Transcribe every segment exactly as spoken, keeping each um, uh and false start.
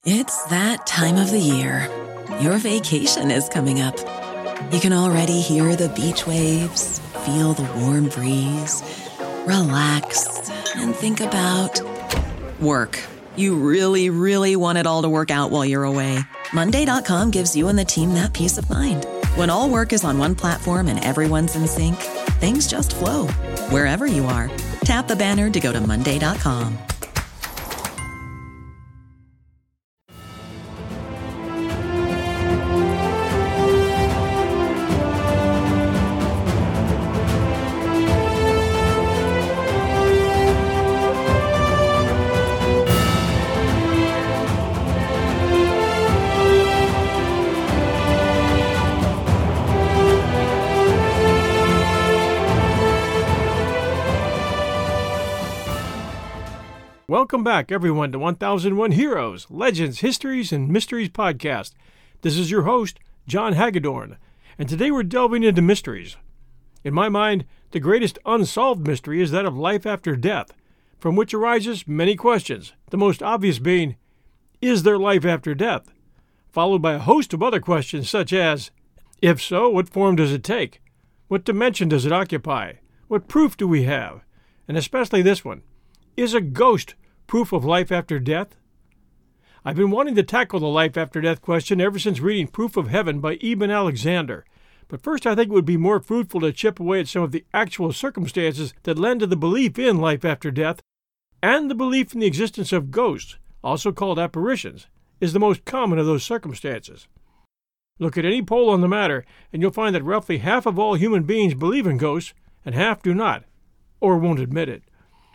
It's that time of the year. Your vacation is coming up. You can already hear the beach waves, feel the warm breeze, relax, and think about work. You really, really want it all to work out while you're away. Monday dot com gives you and the team that peace of mind. When all work is on one platform and everyone's in sync, things just flow. Wherever you are, tap the banner to go to Monday dot com. Welcome back, everyone, to one thousand one Heroes, Legends, Histories, and Mysteries podcast. This is your host, John Hagedorn, and today we're delving into mysteries. In my mind, the greatest unsolved mystery is that of life after death, from which arises many questions, the most obvious being, is there life after death? Followed by a host of other questions such as, if so, what form does it take? What dimension does it occupy? What proof do we have? And especially this one, is a ghost proof of life after death? I've been wanting to tackle the life after death question ever since reading Proof of Heaven by Eben Alexander. But first I think it would be more fruitful to chip away at some of the actual circumstances that lend to the belief in life after death, and the belief in the existence of ghosts, also called apparitions, is the most common of those circumstances. Look at any poll on the matter, and you'll find that roughly half of all human beings believe in ghosts, and half do not, or won't admit it.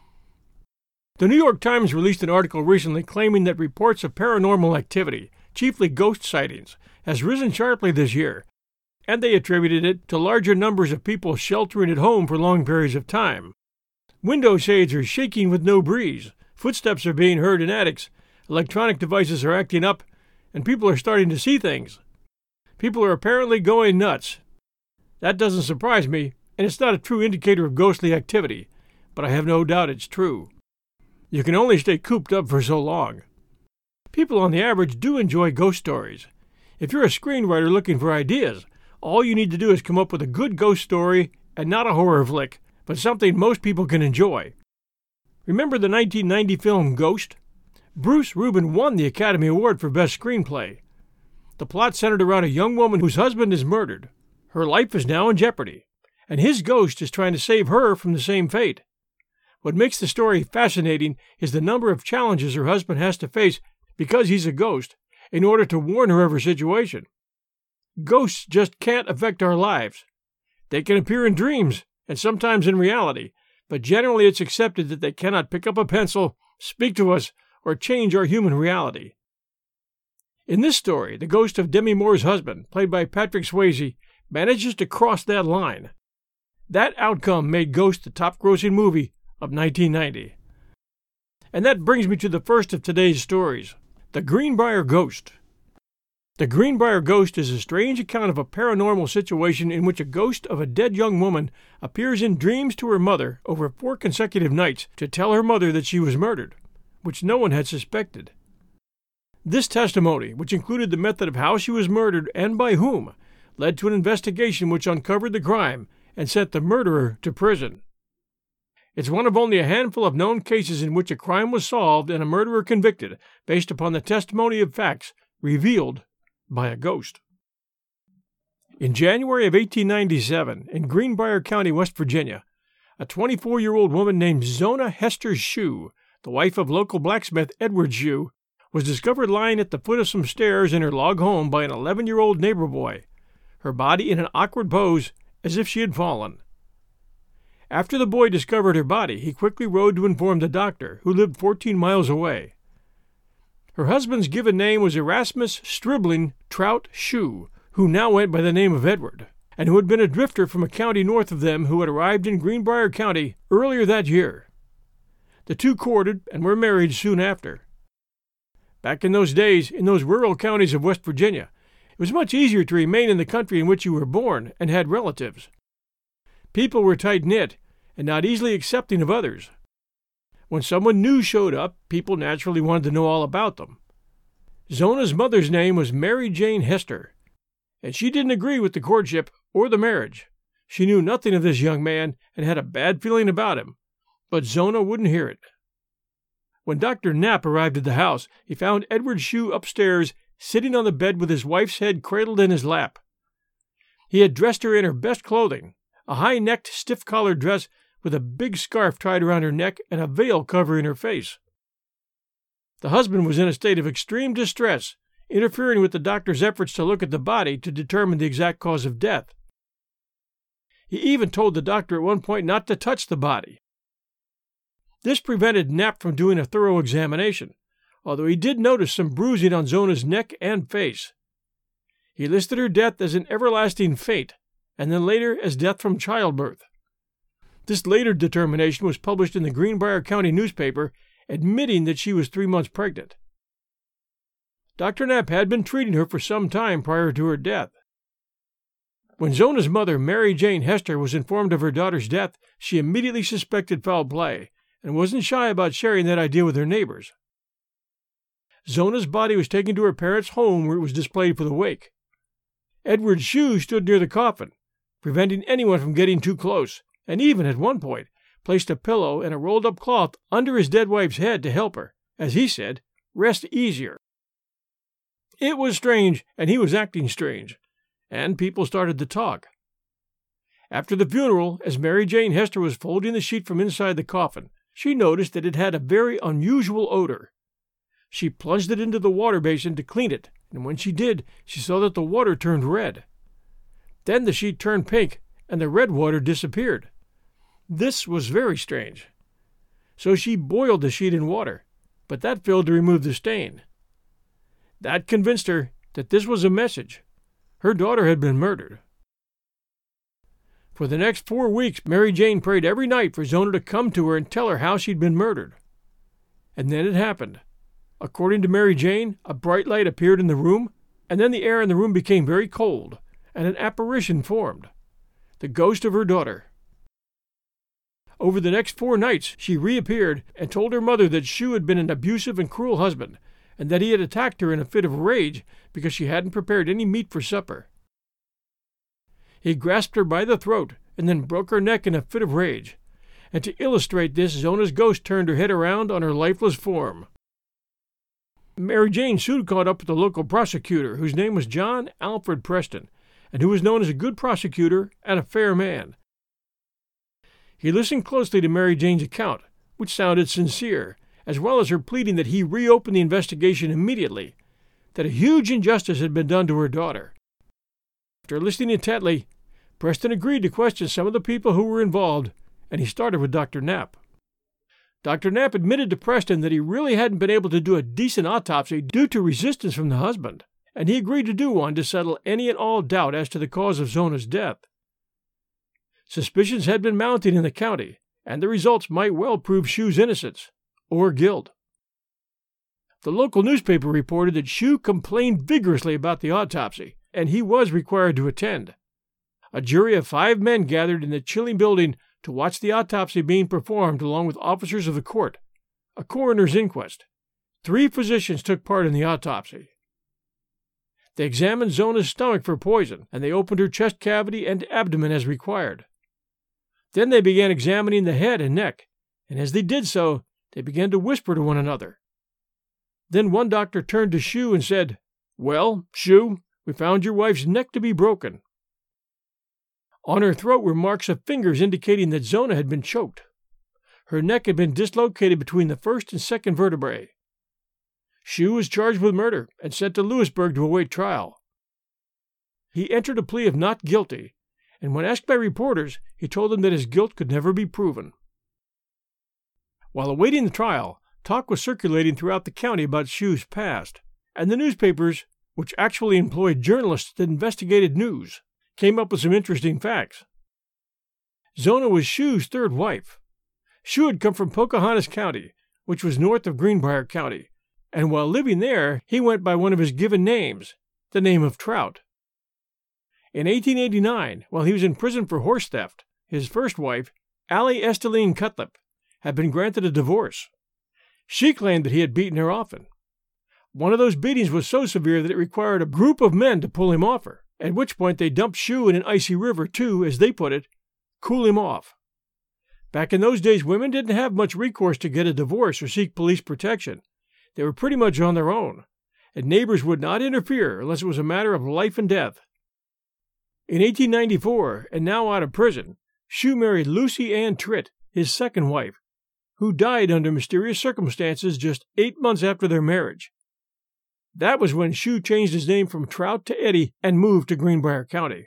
The New York Times released an article recently claiming that reports of paranormal activity, chiefly ghost sightings, has risen sharply this year, and they attributed it to larger numbers of people sheltering at home for long periods of time. Window shades are shaking with no breeze, footsteps are being heard in attics, electronic devices are acting up, and people are starting to see things. People are apparently going nuts. That doesn't surprise me, and it's not a true indicator of ghostly activity, but I have no doubt it's true. You can only stay cooped up for so long. People on the average do enjoy ghost stories. If you're a screenwriter looking for ideas, all you need to do is come up with a good ghost story and not a horror flick, but something most people can enjoy. Remember the nineteen ninety film Ghost? Bruce Rubin won the Academy Award for Best Screenplay. The plot centered around a young woman whose husband is murdered. Her life is now in jeopardy, and his ghost is trying to save her from the same fate. What makes the story fascinating is the number of challenges her husband has to face because he's a ghost in order to warn her of her situation. Ghosts just can't affect our lives. They can appear in dreams and sometimes in reality, but generally it's accepted that they cannot pick up a pencil, speak to us, or change our human reality. In this story, the ghost of Demi Moore's husband, played by Patrick Swayze, manages to cross that line. That outcome made Ghost the top-grossing movie of nineteen ninety. And that brings me to the first of today's stories, the Greenbrier Ghost. The Greenbrier Ghost is a strange account of a paranormal situation in which a ghost of a dead young woman appears in dreams to her mother over four consecutive nights to tell her mother that she was murdered, which no one had suspected. This testimony, which included the method of how she was murdered and by whom, led to an investigation which uncovered the crime and sent the murderer to prison. It's one of only a handful of known cases in which a crime was solved and a murderer convicted based upon the testimony of facts revealed by a ghost. In January of eighteen ninety-seven, in Greenbrier County, West Virginia, a twenty-four-year-old woman named Zona Hester Shue, the wife of local blacksmith Edward Shue, was discovered lying at the foot of some stairs in her log home by an eleven-year-old neighbor boy, her body in an awkward pose as if she had fallen. After the boy discovered her body, he quickly rode to inform the doctor, who lived fourteen miles away. Her husband's given name was Erasmus Stribling Trout Shue, who now went by the name of Edward, and who had been a drifter from a county north of them who had arrived in Greenbrier County earlier that year. The two courted and were married soon after. Back in those days, in those rural counties of West Virginia, it was much easier to remain in the country in which you were born and had relatives. People were tight-knit and not easily accepting of others. When someone new showed up, people naturally wanted to know all about them. Zona's mother's name was Mary Jane Hester, and she didn't agree with the courtship or the marriage. She knew nothing of this young man and had a bad feeling about him, but Zona wouldn't hear it. When Doctor Knapp arrived at the house, he found Edward Shue upstairs, sitting on the bed with his wife's head cradled in his lap. He had dressed her in her best clothing, a high-necked, stiff-collared dress with a big scarf tied around her neck and a veil covering her face. The husband was in a state of extreme distress, interfering with the doctor's efforts to look at the body to determine the exact cause of death. He even told the doctor at one point not to touch the body. This prevented Knapp from doing a thorough examination, although he did notice some bruising on Zona's neck and face. He listed her death as an everlasting faint, and then later as death from childbirth. This later determination was published in the Greenbrier County newspaper, admitting that she was three months pregnant. Doctor Knapp had been treating her for some time prior to her death. When Zona's mother, Mary Jane Hester, was informed of her daughter's death, she immediately suspected foul play, and wasn't shy about sharing that idea with her neighbors. Zona's body was taken to her parents' home, where it was displayed for the wake. Edward Shue stood near the coffin, preventing anyone from getting too close, and even, at one point, placed a pillow and a rolled-up cloth under his dead wife's head to help her, as he said, rest easier. It was strange, and he was acting strange, and people started to talk. After the funeral, as Mary Jane Hester was folding the sheet from inside the coffin, she noticed that it had a very unusual odor. She plunged it into the water basin to clean it, and when she did, she saw that the water turned red. Then the sheet turned pink, and the red water disappeared. This was very strange. So she boiled the sheet in water, but that failed to remove the stain. That convinced her that this was a message. Her daughter had been murdered. For the next four weeks, Mary Jane prayed every night for Zona to come to her and tell her how she'd been murdered. And then it happened. According to Mary Jane, a bright light appeared in the room, and then the air in the room became very cold, and an apparition formed, the ghost of her daughter. Over the next four nights, she reappeared and told her mother that Shue had been an abusive and cruel husband, and that he had attacked her in a fit of rage because she hadn't prepared any meat for supper. He grasped her by the throat and then broke her neck in a fit of rage, and to illustrate this, Zona's ghost turned her head around on her lifeless form. Mary Jane soon caught up with the local prosecutor, whose name was John Alfred Preston, and who was known as a good prosecutor and a fair man. He listened closely to Mary Jane's account, which sounded sincere, as well as her pleading that he reopen the investigation immediately, that a huge injustice had been done to her daughter. After listening intently, Preston agreed to question some of the people who were involved, and he started with Doctor Knapp. Doctor Knapp admitted to Preston that he really hadn't been able to do a decent autopsy due to resistance from the husband, and he agreed to do one to settle any and all doubt as to the cause of Zona's death. Suspicions had been mounting in the county, and the results might well prove Shue's innocence, or guilt. The local newspaper reported that Shue complained vigorously about the autopsy, and he was required to attend. A jury of five men gathered in the chilly building to watch the autopsy being performed along with officers of the court, a coroner's inquest. Three physicians took part in the autopsy. They examined Zona's stomach for poison, and they opened her chest cavity and abdomen as required. Then they began examining the head and neck, and as they did so, they began to whisper to one another. Then one doctor turned to Shue and said, "Well, Shue, we found your wife's neck to be broken." On her throat were marks of fingers indicating that Zona had been choked. Her neck had been dislocated between the first and second vertebrae. Shue was charged with murder and sent to Lewisburg to await trial. He entered a plea of not guilty, and when asked by reporters, he told them that his guilt could never be proven. While awaiting the trial, talk was circulating throughout the county about Shue's past, and the newspapers, which actually employed journalists that investigated news, came up with some interesting facts. Zona was Shue's third wife. Shue had come from Pocahontas County, which was north of Greenbrier County, and while living there, he went by one of his given names, the name of Trout. In eighteen eighty-nine, while he was in prison for horse theft, his first wife, Allie Esteline Cutlip, had been granted a divorce. She claimed that he had beaten her often. One of those beatings was so severe that it required a group of men to pull him off her, at which point they dumped Shue in an icy river to, as they put it, cool him off. Back in those days, women didn't have much recourse to get a divorce or seek police protection. They were pretty much on their own, and neighbors would not interfere unless it was a matter of life and death. In eighteen ninety-four, and now out of prison, Shue married Lucy Ann Tritt, his second wife, who died under mysterious circumstances just eight months after their marriage. That was when Shue changed his name from Trout to Eddie and moved to Greenbrier County.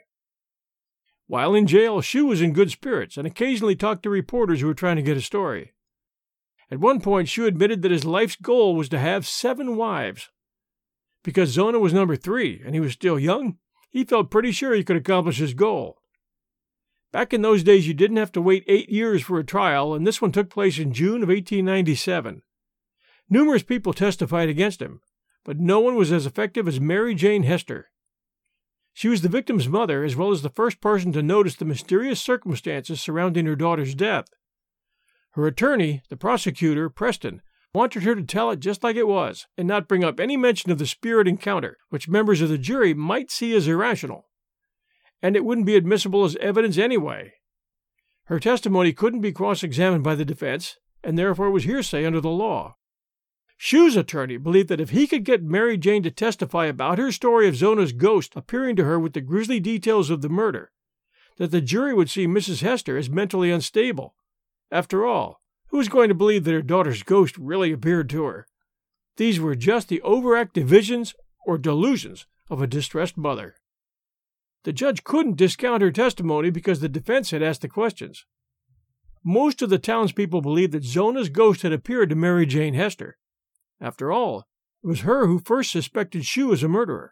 While in jail, Shue was in good spirits and occasionally talked to reporters who were trying to get a story. At one point, Shue admitted that his life's goal was to have seven wives. Because Zona was number three and he was still young, he felt pretty sure he could accomplish his goal. Back in those days, you didn't have to wait eight years for a trial, and this one took place in June of eighteen ninety-seven. Numerous people testified against him, but no one was as effective as Mary Jane Hester. She was the victim's mother, as well as the first person to notice the mysterious circumstances surrounding her daughter's death. Her attorney, the prosecutor, Preston, wanted her to tell it just like it was, and not bring up any mention of the spirit encounter, which members of the jury might see as irrational. And it wouldn't be admissible as evidence anyway. Her testimony couldn't be cross-examined by the defense, and therefore was hearsay under the law. Shue's attorney believed that if he could get Mary Jane to testify about her story of Zona's ghost appearing to her with the grisly details of the murder, that the jury would see Missus Hester as mentally unstable. After all, who was going to believe that her daughter's ghost really appeared to her? These were just the overactive visions or delusions of a distressed mother. The judge couldn't discount her testimony because the defense had asked the questions. Most of the townspeople believed that Zona's ghost had appeared to Mary Jane Hester. After all, it was her who first suspected Shue as a murderer.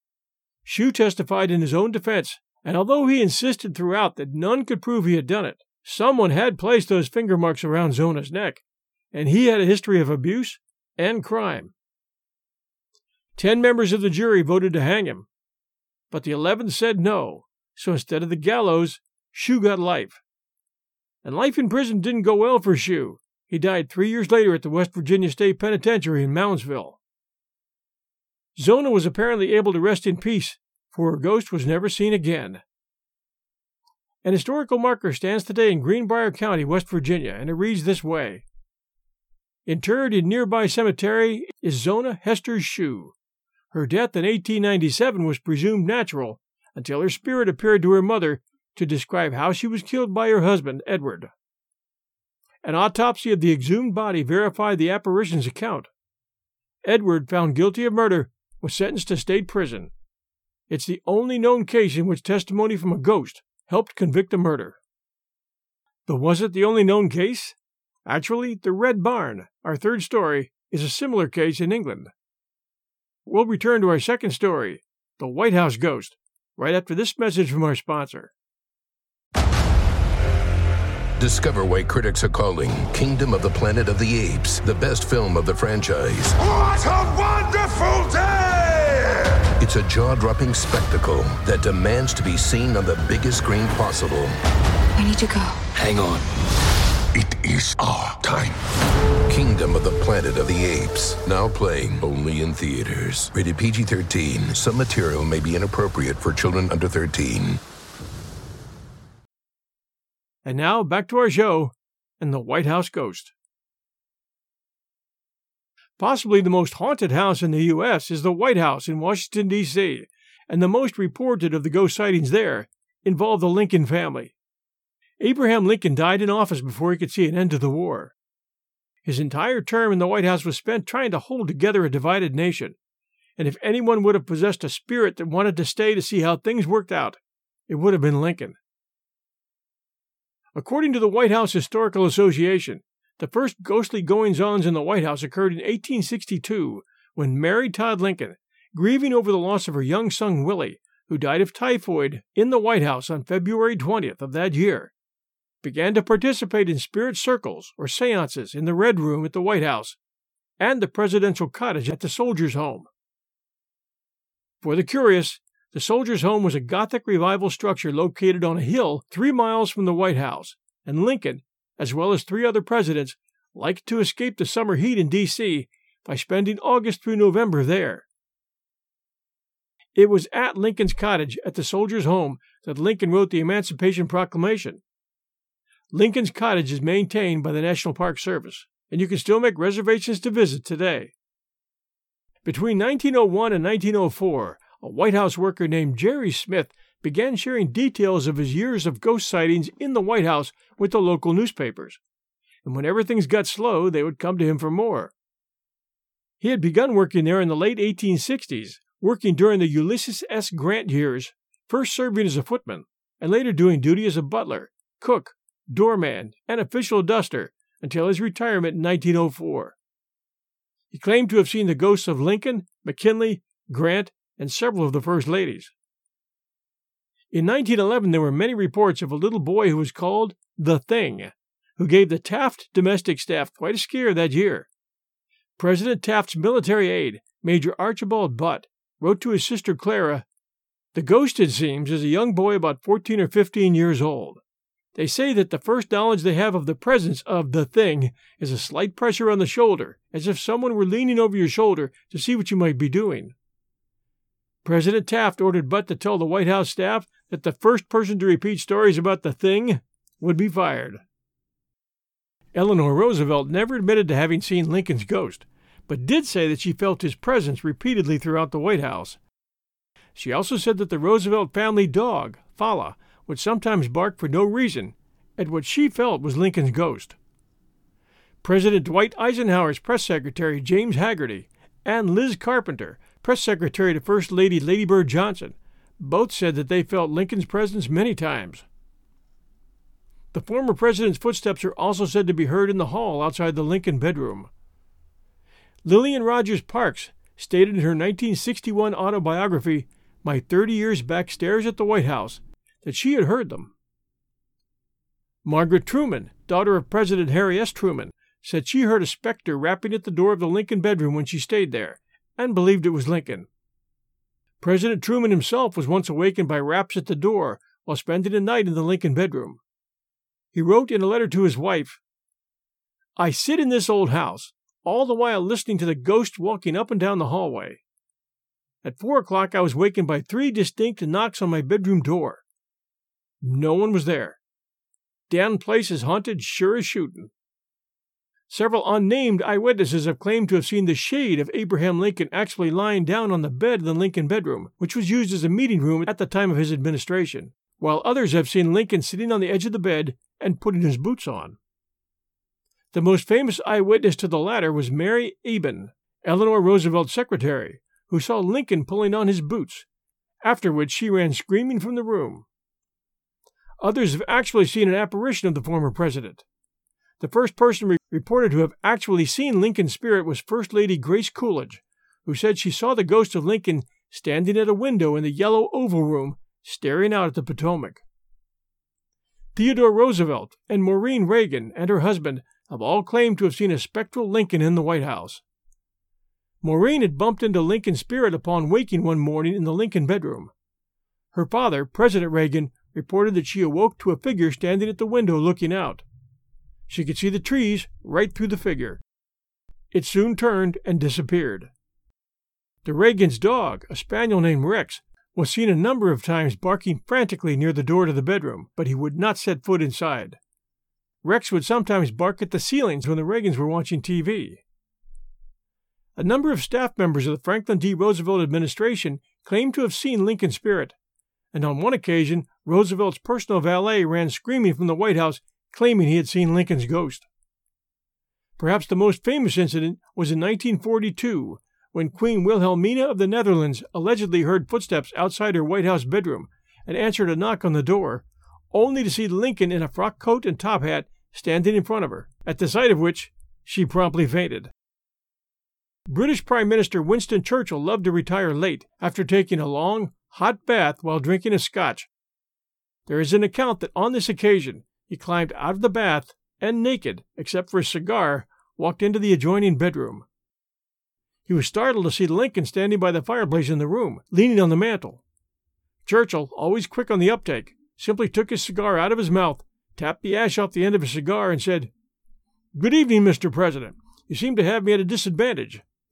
Shue testified in his own defense, and although he insisted throughout that none could prove he had done it, someone had placed those finger marks around Zona's neck, and he had a history of abuse and crime. Ten members of the jury voted to hang him, but the eleventh said no, so instead of the gallows, Shue got life. And life in prison didn't go well for Shue. He died three years later at the West Virginia State Penitentiary in Moundsville. Zona was apparently able to rest in peace, for her ghost was never seen again. An historical marker stands today in Greenbrier County, West Virginia, and it reads this way. Interred in nearby cemetery is Zona Hester Shue. Her death in eighteen ninety-seven was presumed natural until her spirit appeared to her mother to describe how she was killed by her husband, Edward. An autopsy of the exhumed body verified the apparition's account. Edward, found guilty of murder, was sentenced to state prison. It's the only known case in which testimony from a ghost helped convict a murder. But was it the only known case? Actually, the Red Barn, our third story, is a similar case in England. We'll return to our second story, the White House Ghost, right after this message from our sponsor. Discover why critics are calling Kingdom of the Planet of the Apes the best film of the franchise. What a wonderful day! It's a jaw-dropping spectacle that demands to be seen on the biggest screen possible. I need to go. Hang on. It is our time. Kingdom of the Planet of the Apes. Now playing only in theaters. Rated P G thirteen. Some material may be inappropriate for children under thirteen. And now, back to our show and the White House Ghost. Possibly the most haunted house in the U S is the White House in Washington, D C, and the most reported of the ghost sightings there involve the Lincoln family. Abraham Lincoln died in office before he could see an end to the war. His entire term in the White House was spent trying to hold together a divided nation, and if anyone would have possessed a spirit that wanted to stay to see how things worked out, it would have been Lincoln. According to the White House Historical Association, the first ghostly goings-ons in the White House occurred in eighteen sixty-two, when Mary Todd Lincoln, grieving over the loss of her young son Willie, who died of typhoid in the White House on February twentieth of that year, began to participate in spirit circles or seances in the Red Room at the White House and the presidential cottage at the Soldiers' Home. For the curious, the Soldiers' Home was a Gothic revival structure located on a hill three miles from the White House, and Lincoln, as well as three other presidents, liked to escape the summer heat in D C by spending August through November there. It was at Lincoln's cottage at the Soldiers' Home that Lincoln wrote the Emancipation Proclamation. Lincoln's cottage is maintained by the National Park Service, and you can still make reservations to visit today. Between nineteen oh one and nineteen oh four, a White House worker named Jerry Smith began sharing details of his years of ghost sightings in the White House with the local newspapers, and whenever things got slow, they would come to him for more. He had begun working there in the late eighteen sixties, working during the Ulysses S. Grant years, first serving as a footman, and later doing duty as a butler, cook, doorman, and official duster until his retirement in nineteen oh four. He claimed to have seen the ghosts of Lincoln, McKinley, Grant, and several of the first ladies. In nineteen eleven, there were many reports of a little boy who was called The Thing, who gave the Taft domestic staff quite a scare that year. President Taft's military aide, Major Archibald Butt, wrote to his sister Clara, "The ghost, it seems, is a young boy about fourteen or fifteen years old. They say that the first knowledge they have of the presence of the Thing is a slight pressure on the shoulder, as if someone were leaning over your shoulder to see what you might be doing." President Taft ordered Butt to tell the White House staff that the first person to repeat stories about the Thing would be fired. Eleanor Roosevelt never admitted to having seen Lincoln's ghost, but did say that she felt his presence repeatedly throughout the White House. She also said that the Roosevelt family dog, Fala, would sometimes bark for no reason at what she felt was Lincoln's ghost. President Dwight Eisenhower's press secretary, James Haggerty, and Liz Carpenter, press secretary to First Lady Lady Bird Johnson, both said that they felt Lincoln's presence many times. The former president's footsteps are also said to be heard in the hall outside the Lincoln bedroom. Lillian Rogers Parks stated in her nineteen sixty-one autobiography, My thirty Years Backstairs at the White House, that she had heard them. Margaret Truman, daughter of President Harry S. Truman, said she heard a specter rapping at the door of the Lincoln bedroom when she stayed there, and believed it was Lincoln. President Truman himself was once awakened by raps at the door while spending a night in the Lincoln bedroom. He wrote in a letter to his wife, "I sit in this old house, all the while listening to the ghost walking up and down the hallway. At four o'clock I was wakened by three distinct knocks on my bedroom door. No one was there. Damn place is haunted sure as shootin'." Several unnamed eyewitnesses have claimed to have seen the shade of Abraham Lincoln actually lying down on the bed in the Lincoln bedroom, which was used as a meeting room at the time of his administration, while others have seen Lincoln sitting on the edge of the bed and putting his boots on. The most famous eyewitness to the latter was Mary Eben, Eleanor Roosevelt's secretary, who saw Lincoln pulling on his boots, after which she ran screaming from the room. Others have actually seen an apparition of the former president. The first person re- reported to have actually seen Lincoln's spirit was First Lady Grace Coolidge, who said she saw the ghost of Lincoln standing at a window in the Yellow Oval Room, staring out at the Potomac. Theodore Roosevelt and Maureen Reagan and her husband have all claimed to have seen a spectral Lincoln in the White House. Maureen had bumped into Lincoln's spirit upon waking one morning in the Lincoln bedroom. Her father, President Reagan, reported that she awoke to a figure standing at the window looking out. She could see the trees right through the figure. It soon turned and disappeared. The Reagans' dog, a spaniel named Rex, was seen a number of times barking frantically near the door to the bedroom, but he would not set foot inside. Rex would sometimes bark at the ceilings when the Reagans were watching T V. A number of staff members of the Franklin D. Roosevelt administration claimed to have seen Lincoln's spirit, and on one occasion, Roosevelt's personal valet ran screaming from the White House, claiming he had seen Lincoln's ghost. Perhaps the most famous incident was in nineteen forty-two, when Queen Wilhelmina of the Netherlands allegedly heard footsteps outside her White House bedroom and answered a knock on the door, only to see Lincoln in a frock coat and top hat standing in front of her, at the sight of which she promptly fainted. British Prime Minister Winston Churchill loved to retire late after taking a long, hot bath while drinking a scotch. There is an account that on this occasion he climbed out of the bath and, naked, except for a cigar, walked into the adjoining bedroom. He was startled to see Lincoln standing by the fireplace in the room, leaning on the mantel. Churchill, always quick on the uptake, simply took his cigar out of his mouth, tapped the ash off the end of his cigar, and said, "Good evening, Mister President. You seem to have me at a disadvantage.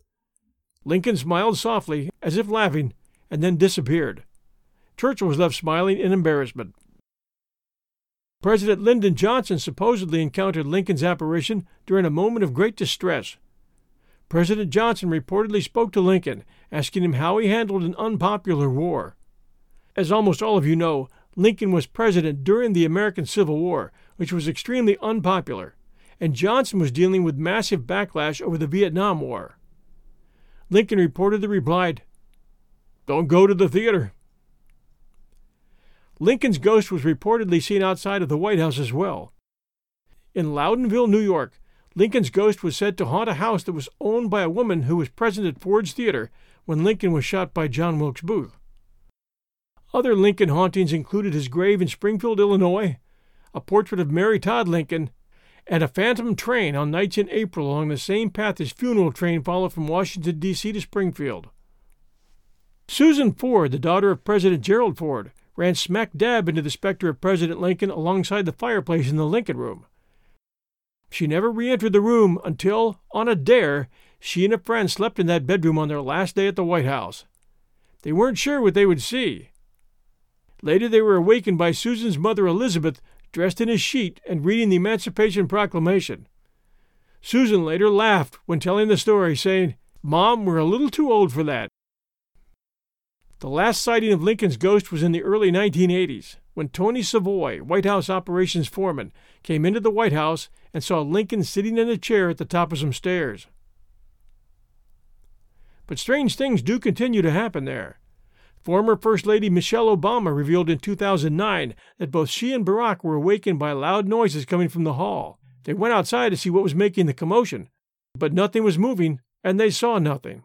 Lincoln smiled softly, as if laughing, and then disappeared. Churchill was left smiling in embarrassment. President Lyndon Johnson supposedly encountered Lincoln's apparition during a moment of great distress. President Johnson reportedly spoke to Lincoln, asking him how he handled an unpopular war. As almost all of you know, Lincoln was president during the American Civil War, which was extremely unpopular, and Johnson was dealing with massive backlash over the Vietnam War. Lincoln reportedly replied, "Don't go to the theater." Lincoln's ghost was reportedly seen outside of the White House as well. In Loudonville, New York, Lincoln's ghost was said to haunt a house that was owned by a woman who was present at Ford's Theater when Lincoln was shot by John Wilkes Booth. Other Lincoln hauntings included his grave in Springfield, Illinois, a portrait of Mary Todd Lincoln, and a phantom train on nights in April along the same path his funeral train followed from Washington, D C to Springfield. Susan Ford, the daughter of President Gerald Ford, ran smack dab into the specter of President Lincoln alongside the fireplace in the Lincoln Room. She never re-entered the room until, on a dare, she and a friend slept in that bedroom on their last day at the White House. They weren't sure what they would see. Later they were awakened by Susan's mother Elizabeth, dressed in a sheet and reading the Emancipation Proclamation. Susan later laughed when telling the story, saying, "Mom, we're a little too old for that." The last sighting of Lincoln's ghost was in the early nineteen eighties, when Tony Savoy, White House operations foreman, came into the White House and saw Lincoln sitting in a chair at the top of some stairs. But strange things do continue to happen there. Former First Lady Michelle Obama revealed in two thousand nine that both she and Barack were awakened by loud noises coming from the hall. They went outside to see what was making the commotion, but nothing was moving, and they saw nothing.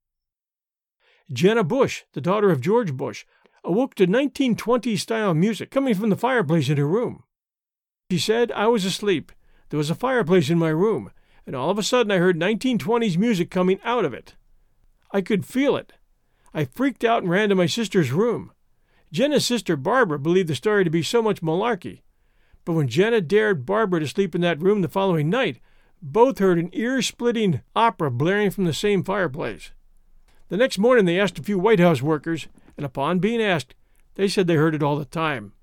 Jenna Bush, the daughter of George Bush, awoke to nineteen twenties-style music coming from the fireplace in her room. She said, "I was asleep. There was a fireplace in my room, and all of a sudden I heard nineteen twenties music coming out of it. I could feel it. I freaked out and ran to my sister's room. Jenna's sister Barbara believed the story to be so much malarkey, but when Jenna dared Barbara to sleep in that room the following night, both heard an ear-splitting opera blaring from the same fireplace. The next morning they asked a few White House workers, and upon being asked, they said they heard it all the time."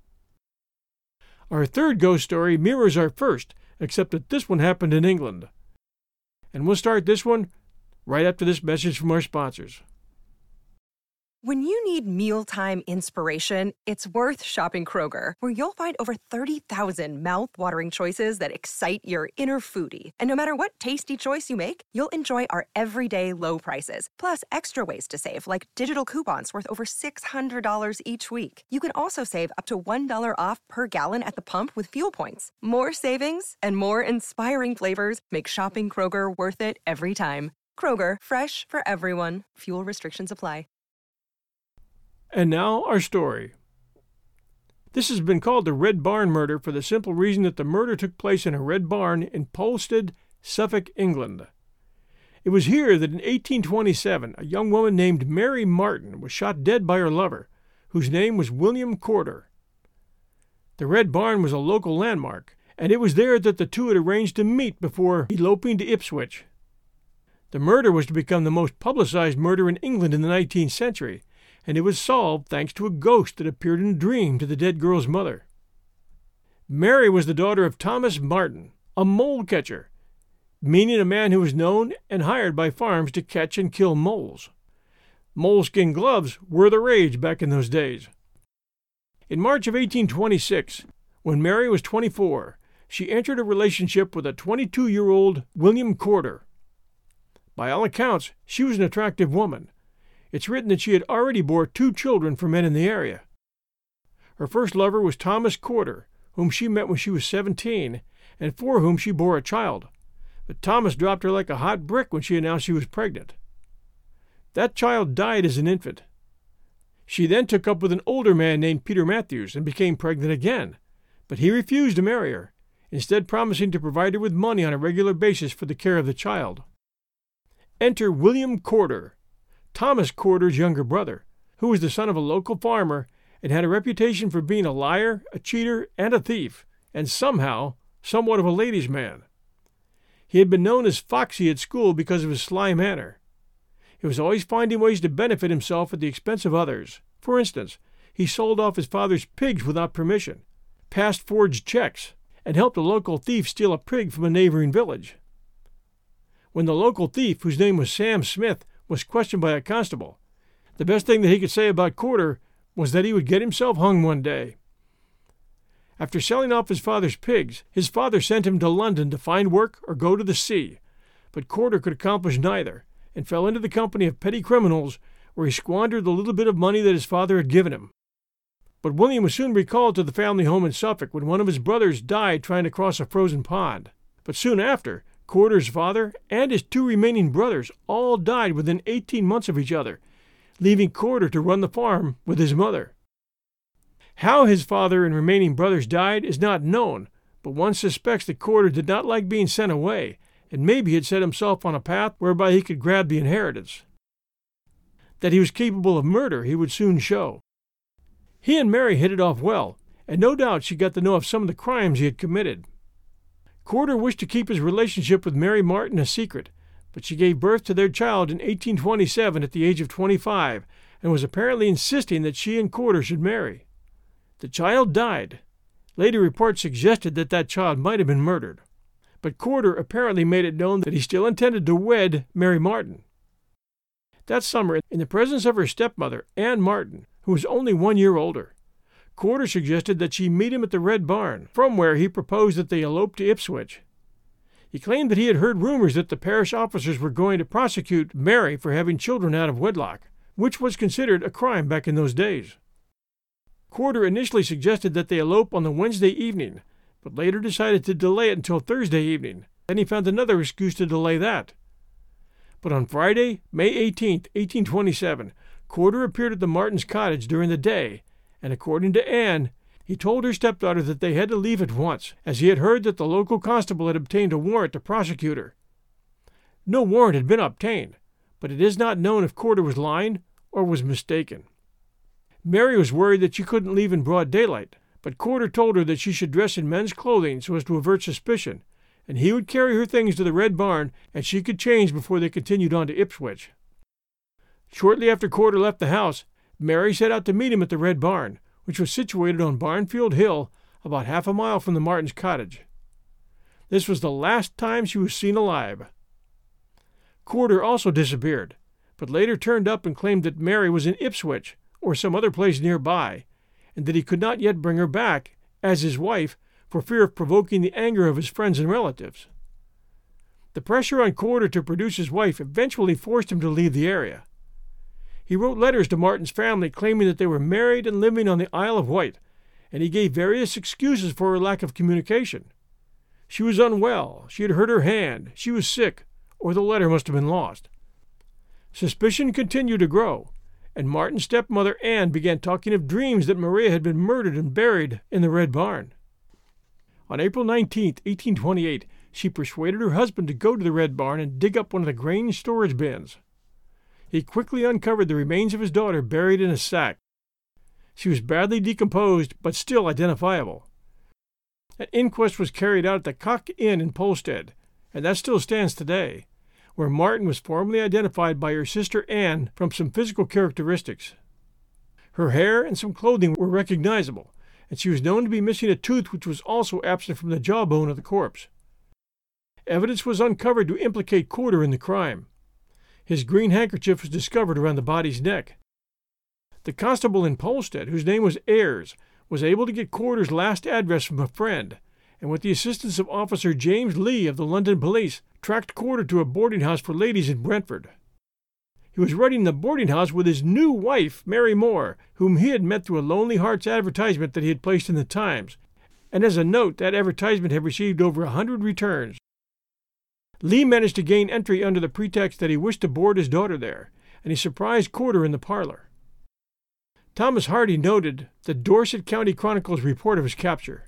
Our third ghost story mirrors our first, except that this one happened in England. And we'll start this one right after this message from our sponsors. When you need mealtime inspiration, it's worth shopping Kroger, where you'll find over thirty thousand mouth-watering choices that excite your inner foodie. And no matter what tasty choice you make, you'll enjoy our everyday low prices, plus extra ways to save, like digital coupons worth over six hundred dollars each week. You can also save up to one dollar off per gallon at the pump with fuel points. More savings and more inspiring flavors make shopping Kroger worth it every time. Kroger, fresh for everyone. Fuel restrictions apply. And now our story. This has been called the Red Barn Murder for the simple reason that the murder took place in a red barn in Polstead, Suffolk, England. It was here that in eighteen twenty-seven a young woman named Mary Martin was shot dead by her lover, whose name was William Corder. The Red Barn was a local landmark, and it was there that the two had arranged to meet before eloping to Ipswich. The murder was to become the most publicized murder in England in the nineteenth century, and it was solved thanks to a ghost that appeared in a dream to the dead girl's mother. Mary was the daughter of Thomas Martin, a mole catcher, meaning a man who was known and hired by farms to catch and kill moles. Moleskin gloves were the rage back in those days. In March of eighteen twenty-six, when Mary was twenty-four, she entered a relationship with a twenty-two-year-old William Corder. By all accounts, she was an attractive woman. It's written that she had already bore two children for men in the area. Her first lover was Thomas Corder, whom she met when she was seventeen, and for whom she bore a child. But Thomas dropped her like a hot brick when she announced she was pregnant. That child died as an infant. She then took up with an older man named Peter Matthews and became pregnant again, but he refused to marry her, instead promising to provide her with money on a regular basis for the care of the child. Enter William Corder, Thomas Corder's younger brother, who was the son of a local farmer and had a reputation for being a liar, a cheater, and a thief, and somehow somewhat of a ladies' man. He had been known as Foxy at school because of his sly manner. He was always finding ways to benefit himself at the expense of others. For instance, he sold off his father's pigs without permission, passed forged checks, and helped a local thief steal a pig from a neighboring village. When the local thief, whose name was Sam Smith, was questioned by a constable, the best thing that he could say about Corder was that he would get himself hung one day. After selling off his father's pigs, his father sent him to London to find work or go to the sea, but Corder could accomplish neither, and fell into the company of petty criminals, where he squandered the little bit of money that his father had given him. But William was soon recalled to the family home in Suffolk when one of his brothers died trying to cross a frozen pond. But soon after, Corder's father and his two remaining brothers all died within eighteen months of each other, leaving Corder to run the farm with his mother. How his father and remaining brothers died is not known, but one suspects that Corder did not like being sent away, and maybe had set himself on a path whereby he could grab the inheritance. That he was capable of murder he would soon show. He and Mary hit it off well, and no doubt she got to know of some of the crimes he had committed. Corder wished to keep his relationship with Mary Martin a secret, but she gave birth to their child in eighteen twenty-seven at the age of twenty-five, and was apparently insisting that she and Corder should marry. The child died. Later reports suggested that that child might have been murdered, but Corder apparently made it known that he still intended to wed Mary Martin. That summer, in the presence of her stepmother, Anne Martin, who was only one year older, Corder suggested that she meet him at the Red Barn, from where he proposed that they elope to Ipswich. He claimed that he had heard rumors that the parish officers were going to prosecute Mary for having children out of wedlock, which was considered a crime back in those days. Corder initially suggested that they elope on the Wednesday evening, but later decided to delay it until Thursday evening. Then he found another excuse to delay that. But on Friday, May eighteenth, eighteen twenty-seven, Corder appeared at the Martins' cottage during the day, and according to Anne, he told her stepdaughter that they had to leave at once, as he had heard that the local constable had obtained a warrant to prosecute her. No warrant had been obtained, but it is not known if Corder was lying or was mistaken. Mary was worried that she couldn't leave in broad daylight, but Corder told her that she should dress in men's clothing so as to avert suspicion, and he would carry her things to the Red Barn, and she could change before they continued on to Ipswich. Shortly after Corder left the house, Mary set out to meet him at the Red Barn, which was situated on Barnfield Hill, about half a mile from the Martins' cottage. This was the last time she was seen alive. Corder also disappeared, but later turned up and claimed that Mary was in Ipswich, or some other place nearby, and that he could not yet bring her back, as his wife, for fear of provoking the anger of his friends and relatives. The pressure on Corder to produce his wife eventually forced him to leave the area. He wrote letters to Martin's family claiming that they were married and living on the Isle of Wight, and he gave various excuses for her lack of communication. She was unwell, she had hurt her hand, she was sick, or the letter must have been lost. Suspicion continued to grow, and Martin's stepmother Anne began talking of dreams that Maria had been murdered and buried in the Red Barn. On April nineteenth, eighteen twenty-eight, she persuaded her husband to go to the Red Barn and dig up one of the grain storage bins. He quickly uncovered the remains of his daughter buried in a sack. She was badly decomposed, but still identifiable. An inquest was carried out at the Cock Inn in Polstead, and that still stands today, where Martin was formally identified by her sister Anne from some physical characteristics. Her hair and some clothing were recognizable, and she was known to be missing a tooth which was also absent from the jawbone of the corpse. Evidence was uncovered to implicate Corder in the crime. His green handkerchief was discovered around the body's neck. The constable in Polstead, whose name was Ayres, was able to get Corder's last address from a friend, and with the assistance of Officer James Lee of the London Police, tracked Corder to a boarding house for ladies in Brentford. He was renting the boarding house with his new wife, Mary Moore, whom he had met through a Lonely Hearts advertisement that he had placed in the Times, and as a note, that advertisement had received over a hundred returns. Lee managed to gain entry under the pretext that he wished to board his daughter there, and he surprised Corder in the parlor. Thomas Hardy noted the Dorset County Chronicle's report of his capture.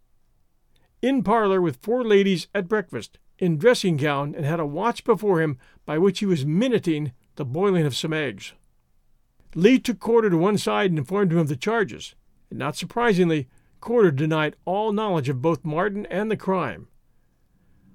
In parlor with four ladies at breakfast, in dressing gown, and had a watch before him by which he was minuting the boiling of some eggs. Lee took Corder to one side and informed him of the charges, and not surprisingly, Corder denied all knowledge of both Martin and the crime.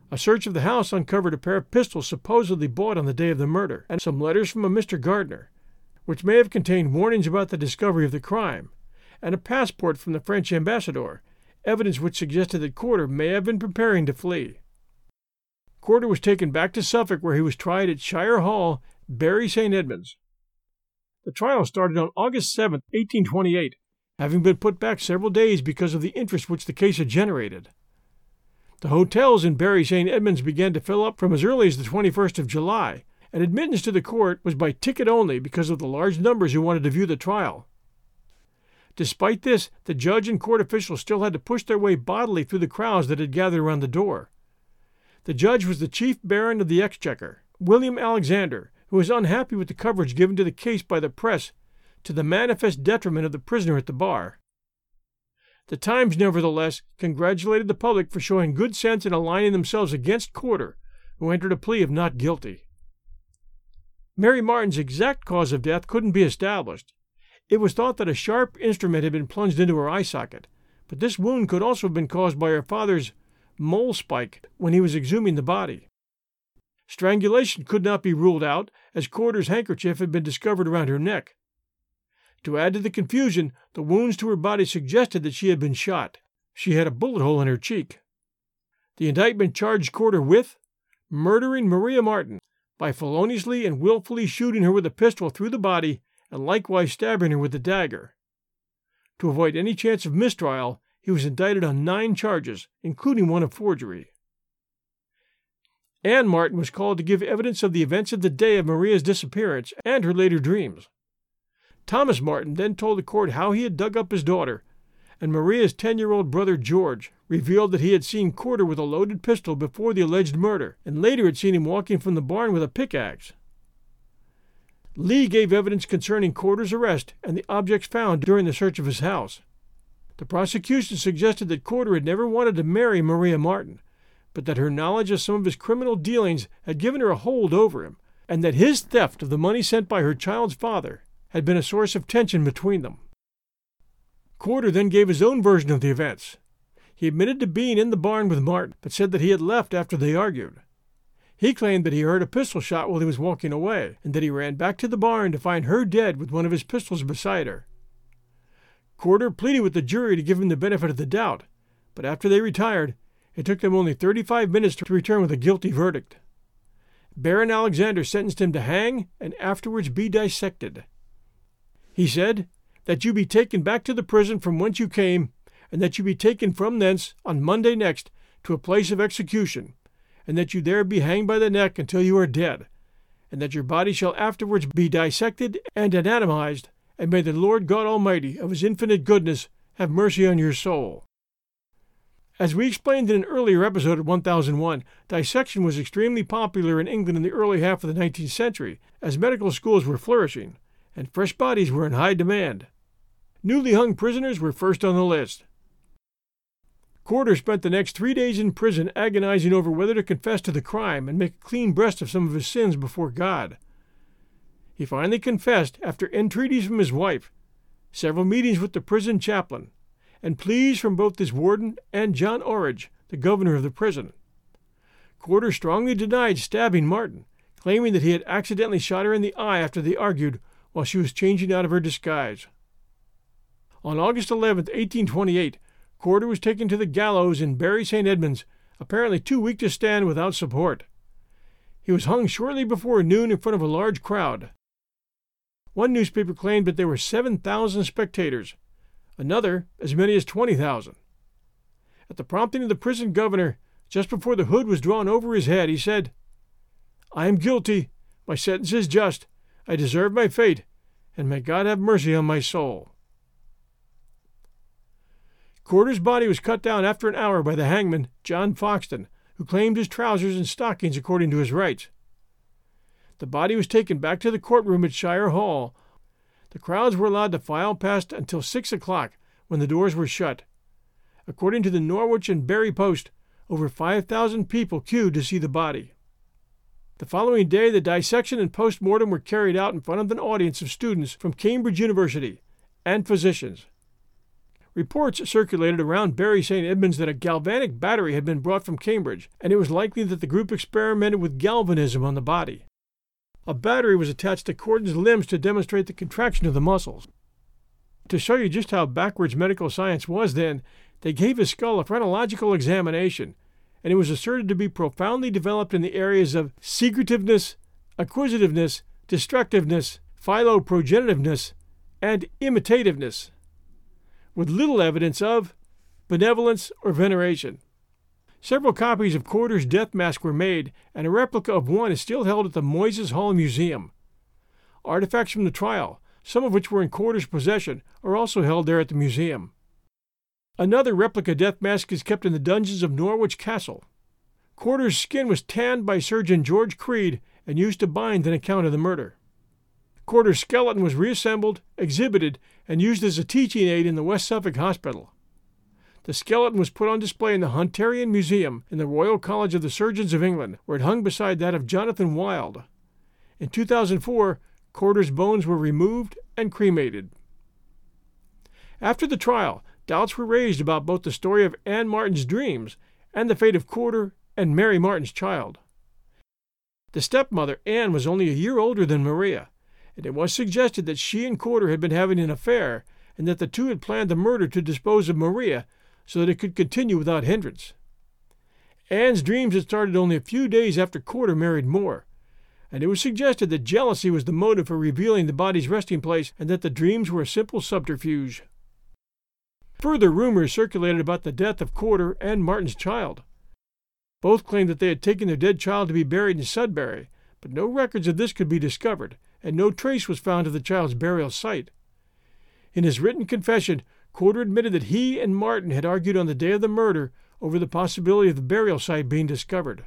A search of the house uncovered a pair of pistols supposedly bought on the day of the murder, and some letters from a Mister Gardner, which may have contained warnings about the discovery of the crime, and a passport from the French ambassador, evidence which suggested that Corder may have been preparing to flee. Corder was taken back to Suffolk, where he was tried at Shire Hall, Bury Saint Edmunds. The trial started on August seventh, eighteen twenty-eight, having been put back several days because of the interest which the case had generated. The hotels in Bury Saint Edmunds began to fill up from as early as the twenty-first of July, and admittance to the court was by ticket only because of the large numbers who wanted to view the trial. Despite this, the judge and court officials still had to push their way bodily through the crowds that had gathered around the door. The judge was the chief baron of the Exchequer, William Alexander, who was unhappy with the coverage given to the case by the press, to the manifest detriment of the prisoner at the bar. The Times, nevertheless, congratulated the public for showing good sense in aligning themselves against Corder, who entered a plea of not guilty. Mary Martin's exact cause of death couldn't be established. It was thought that a sharp instrument had been plunged into her eye socket, but this wound could also have been caused by her father's mole spike when he was exhuming the body. Strangulation could not be ruled out, as Corder's handkerchief had been discovered around her neck. To add to the confusion, the wounds to her body suggested that she had been shot. She had a bullet hole in her cheek. The indictment charged Corder with murdering Maria Martin by feloniously and willfully shooting her with a pistol through the body and likewise stabbing her with a dagger. To avoid any chance of mistrial, he was indicted on nine charges, including one of forgery. Anne Martin was called to give evidence of the events of the day of Maria's disappearance and her later dreams. Thomas Martin then told the court how he had dug up his daughter, and Maria's ten-year-old brother George revealed that he had seen Corder with a loaded pistol before the alleged murder, and later had seen him walking from the barn with a pickaxe. Lee gave evidence concerning Corder's arrest and the objects found during the search of his house. The prosecution suggested that Corder had never wanted to marry Maria Martin, but that her knowledge of some of his criminal dealings had given her a hold over him, and that his theft of the money sent by her child's father had been a source of tension between them. Corder then gave his own version of the events. He admitted to being in the barn with Martin, but said that he had left after they argued. He claimed that he heard a pistol shot while he was walking away, and that he ran back to the barn to find her dead with one of his pistols beside her. Corder pleaded with the jury to give him the benefit of the doubt, but after they retired, it took them only thirty-five minutes to return with a guilty verdict. Baron Alexander sentenced him to hang and afterwards be dissected. He said, "That you be taken back to the prison from whence you came, and that you be taken from thence on Monday next to a place of execution, and that you there be hanged by the neck until you are dead, and that your body shall afterwards be dissected and anatomized, and may the Lord God Almighty, of his infinite goodness, have mercy on your soul." As we explained in an earlier episode of one thousand one, dissection was extremely popular in England in the early half of the nineteenth century, as medical schools were flourishing, and fresh bodies were in high demand. Newly hung prisoners were first on the list. Corder spent the next three days in prison agonizing over whether to confess to the crime and make a clean breast of some of his sins before God. He finally confessed after entreaties from his wife, several meetings with the prison chaplain, and pleas from both his warden and John Orridge, the governor of the prison. Corder strongly denied stabbing Martin, claiming that he had accidentally shot her in the eye after they argued while she was changing out of her disguise. On August eleventh, eighteen twenty-eight, Corder was taken to the gallows in Bury Saint Edmunds, apparently too weak to stand without support. He was hung shortly before noon in front of a large crowd. One newspaper claimed that there were seven thousand spectators, another as many as twenty thousand. At the prompting of the prison governor, just before the hood was drawn over his head, he said, "I am guilty, my sentence is just, I deserve my fate, and may God have mercy on my soul." Corder's body was cut down after an hour by the hangman, John Foxton, who claimed his trousers and stockings according to his rights. The body was taken back to the courtroom at Shire Hall. The crowds were allowed to file past until six o'clock, when the doors were shut. According to the Norwich and Bury Post, over five thousand people queued to see the body. The following day, the dissection and post-mortem were carried out in front of an audience of students from Cambridge University and physicians. Reports circulated around Bury Saint Edmunds that a galvanic battery had been brought from Cambridge, and it was likely that the group experimented with galvanism on the body. A battery was attached to Corden's limbs to demonstrate the contraction of the muscles. To show you just how backwards medical science was then, they gave his skull a phrenological examination, and it was asserted to be profoundly developed in the areas of secretiveness, acquisitiveness, destructiveness, philoprogenitiveness, and imitativeness, with little evidence of benevolence or veneration. Several copies of Corder's death mask were made, and a replica of one is still held at the Moyses Hall Museum. Artifacts from the trial, some of which were in Corder's possession, are also held there at the museum. Another replica death mask is kept in the dungeons of Norwich Castle. Corder's skin was tanned by surgeon George Creed and used to bind an account of the murder. Corder's skeleton was reassembled, exhibited, and used as a teaching aid in the West Suffolk Hospital. The skeleton was put on display in the Hunterian Museum in the Royal College of the Surgeons of England, where it hung beside that of Jonathan Wild. In two thousand four, Corder's bones were removed and cremated. After the trial, doubts were raised about both the story of Anne Martin's dreams and the fate of Corder and Mary Martin's child. The stepmother, Anne, was only a year older than Maria, and it was suggested that she and Corder had been having an affair and that the two had planned the murder to dispose of Maria so that it could continue without hindrance. Anne's dreams had started only a few days after Corder married Moore, and it was suggested that jealousy was the motive for revealing the body's resting place and that the dreams were a simple subterfuge. Further rumors circulated about the death of Corder and Martin's child. Both claimed that they had taken their dead child to be buried in Sudbury, but no records of this could be discovered, and no trace was found of the child's burial site. In his written confession, Corder admitted that he and Martin had argued on the day of the murder over the possibility of the burial site being discovered.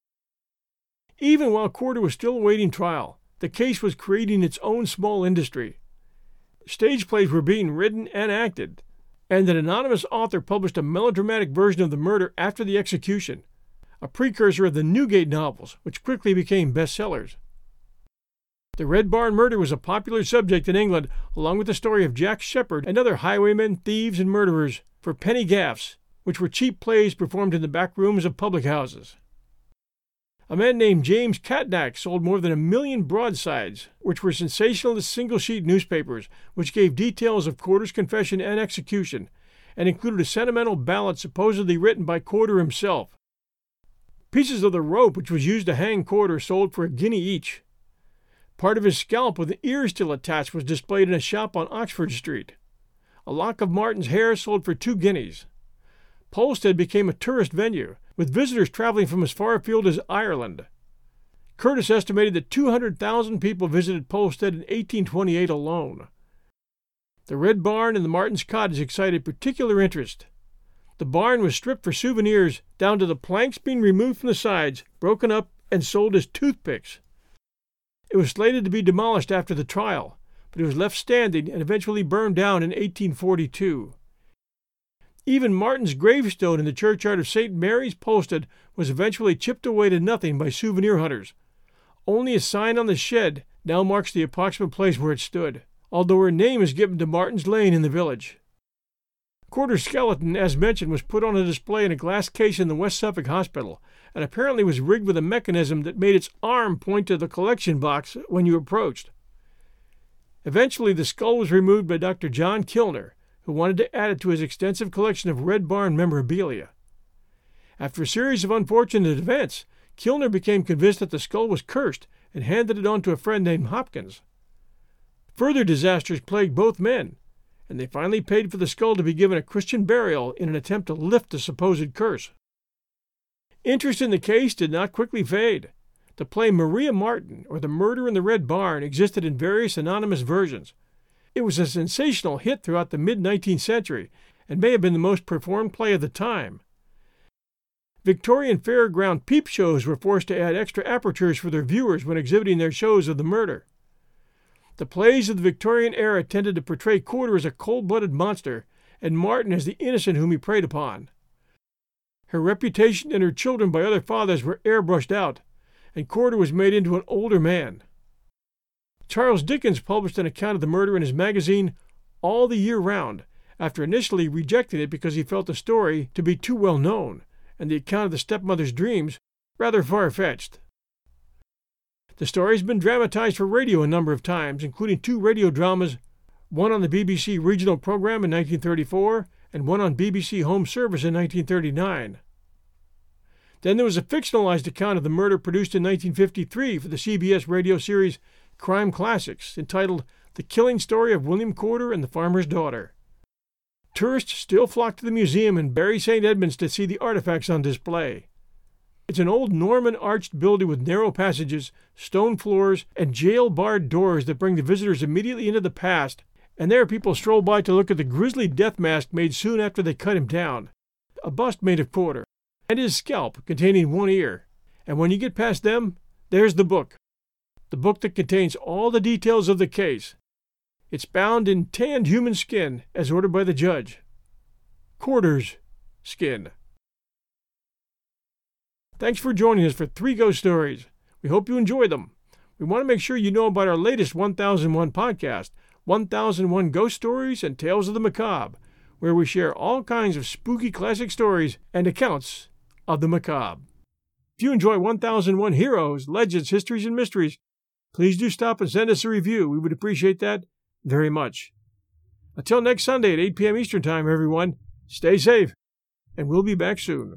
Even while Corder was still awaiting trial, the case was creating its own small industry. Stage plays were being written and acted, and an anonymous author published a melodramatic version of the murder after the execution, a precursor of the Newgate novels, which quickly became bestsellers. The Red Barn murder was a popular subject in England, along with the story of Jack Sheppard and other highwaymen, thieves, and murderers, for penny gaffs, which were cheap plays performed in the back rooms of public houses. A man named James Catnach sold more than a million broadsides, which were sensationalist single-sheet newspapers, which gave details of Corder's confession and execution, and included a sentimental ballad supposedly written by Corder himself. Pieces of the rope which was used to hang Corder sold for a guinea each. Part of his scalp with the ear still attached was displayed in a shop on Oxford Street. A lock of Martin's hair sold for two guineas. Polstead became a tourist venue, with visitors traveling from as far afield as Ireland. Curtis estimated that two hundred thousand people visited Polstead in eighteen twenty-eight alone. The Red Barn and the Martins' cottage excited particular interest. The barn was stripped for souvenirs down to the planks being removed from the sides, broken up, and sold as toothpicks. It was slated to be demolished after the trial, but it was left standing and eventually burned down in eighteen forty-two. Even Martin's gravestone in the churchyard of Saint Mary's, Polstead, was eventually chipped away to nothing by souvenir hunters. Only a sign on the shed now marks the approximate place where it stood, although her name is given to Martin's Lane in the village. Corder's skeleton, as mentioned, was put on a display in a glass case in the West Suffolk Hospital, and apparently was rigged with a mechanism that made its arm point to the collection box when you approached. Eventually, the skull was removed by Doctor John Kilner, who wanted to add it to his extensive collection of Red Barn memorabilia. After a series of unfortunate events, Kilner became convinced that the skull was cursed and handed it on to a friend named Hopkins. Further disasters plagued both men, and they finally paid for the skull to be given a Christian burial in an attempt to lift the supposed curse. Interest in the case did not quickly fade. The play Maria Martin, or The Murder in the Red Barn, existed in various anonymous versions. It was a sensational hit throughout the mid-nineteenth century, and may have been the most performed play of the time. Victorian fairground peep shows were forced to add extra apertures for their viewers when exhibiting their shows of the murder. The plays of the Victorian era tended to portray Corder as a cold-blooded monster, and Martin as the innocent whom he preyed upon. Her reputation and her children by other fathers were airbrushed out, and Corder was made into an older man. Charles Dickens published an account of the murder in his magazine All the Year Round, after initially rejecting it because he felt the story to be too well known and the account of the stepmother's dreams rather far-fetched. The story has been dramatized for radio a number of times, including two radio dramas, one on the B B C regional program in nineteen thirty-four and one on B B C Home Service in nineteen thirty-nine. Then there was a fictionalized account of the murder produced in nineteen fifty-three for the C B S radio series Crime Classics, entitled The Killing Story of William Corder and the Farmer's Daughter. Tourists still flock to the museum in Bury Saint Edmunds to see the artifacts on display. It's an old Norman arched building with narrow passages, stone floors, and jail-barred doors that bring the visitors immediately into the past, and there people stroll by to look at the grisly death mask made soon after they cut him down, a bust made of Corder, and his scalp containing one ear. And when you get past them, there's the book. The book that contains all the details of the case. It's bound in tanned human skin, as ordered by the judge. Corder's skin. Thanks for joining us for three ghost stories. We hope you enjoy them. We want to make sure you know about our latest one thousand one podcast, one thousand one Ghost Stories and Tales of the Macabre, where we share all kinds of spooky classic stories and accounts of the macabre. If you enjoy one thousand one Heroes, Legends, Histories, and Mysteries, please do stop and send us a review. We would appreciate that very much. Until next Sunday at eight p.m. Eastern Time, everyone, stay safe, and we'll be back soon.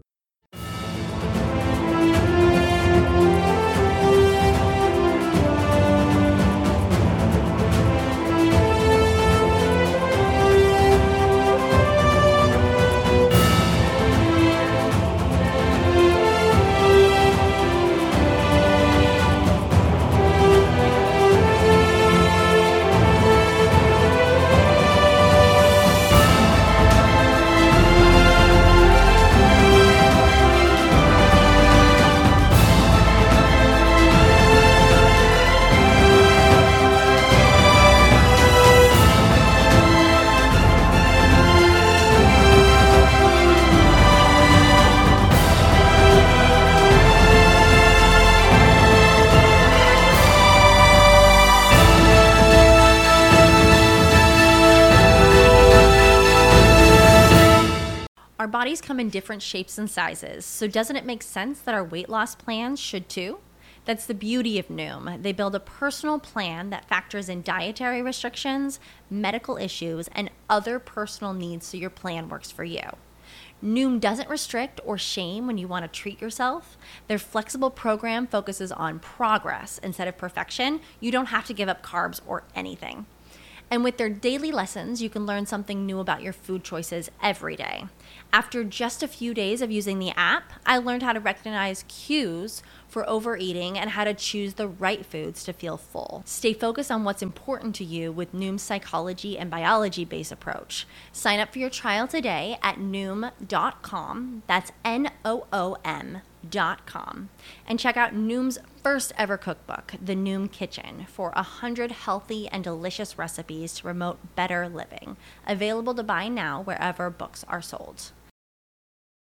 Our bodies come in different shapes and sizes, so doesn't it make sense that our weight loss plans should too? That's the beauty of Noom. They build a personal plan that factors in dietary restrictions, medical issues, and other personal needs so your plan works for you. Noom doesn't restrict or shame when you want to treat yourself. Their flexible program focuses on progress instead of perfection. You don't have to give up carbs or anything. And with their daily lessons, you can learn something new about your food choices every day. After just a few days of using the app, I learned how to recognize cues for overeating and how to choose the right foods to feel full. Stay focused on what's important to you with Noom's psychology and biology-based approach. Sign up for your trial today at noom dot com. That's N O O M dot com. And check out Noom's first ever cookbook, The Noom Kitchen, for one hundred healthy and delicious recipes to promote better living. Available to buy now wherever books are sold.